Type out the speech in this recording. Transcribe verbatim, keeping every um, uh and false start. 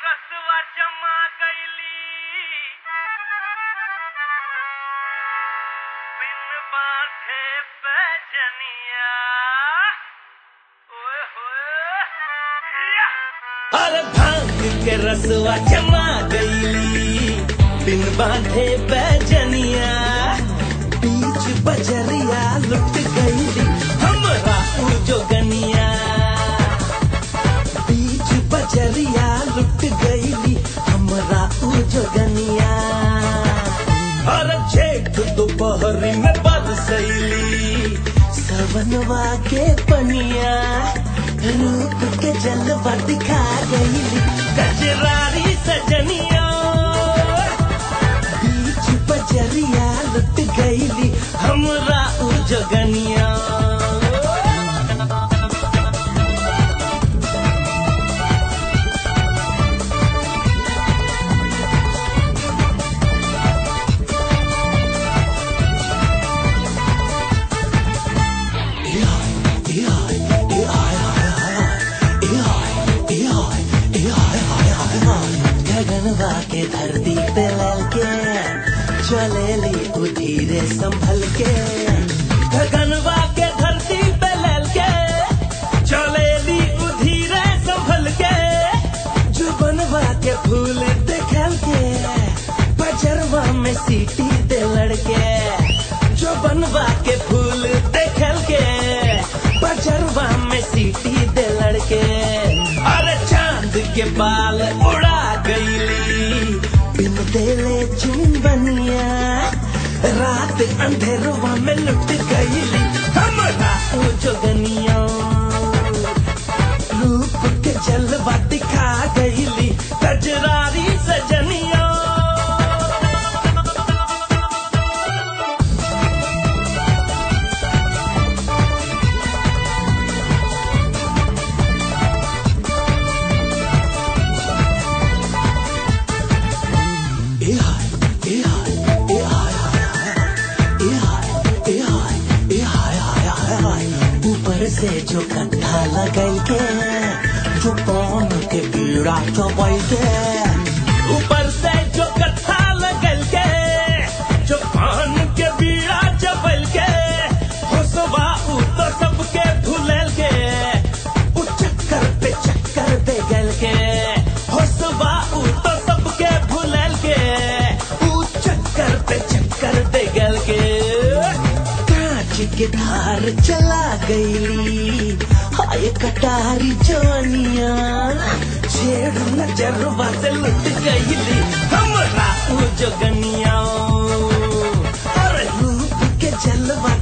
रसवा जमा गईली बिन बांधे पैजनिया ओए होए अरे भांग के रसवा जमा गईली बिन बांधे पैजनिया बीच बजरिया लुट गईली हमरा जो गनिया बीच बजरिया लुट गईली हमरा जो गनिया और जेठ दोपहरी में बरसैली सवनवा के पनिया रूप के जलवा दिखा गईली कजरारी सजनिया बीच बजरिया लुट गईली हमरा जो गनिया गगनवा के धरती पे ललके चलेली धीरे संभल के गगनवा के धरती पे ललके चलेली धीरे संभल के जुबनवा के फूल देखल के बजरवा में सीटी दे लड़के जुबनवा के फूल देखल के बजरवा में सीटी दे लड़के अरे चांद के बाल उड़ा गईली बिन देले चुंबनिया रात अंधेरवा में लुट गईली हमरा जो गनिया रूप के जलवा दिखा गईली कजरारी सजनिया ऊपर से जो कत्था लगल के जो पान के पीड़ा चबल के ऊपर से जो कत्था लगल के जो पान के पीड़ा चबल के होसवा उ तो सबके भूलल के उ चक्कर पे चक्कर दे गल के होसवा उ तो सबके भूलल के उ चक्कर पे चक्कर दे गल के के धार चला गईली हाय कटारी जवानिया छेड़ नजरवा से लुट गईली हमरा जो गनिया और रूप के जलवा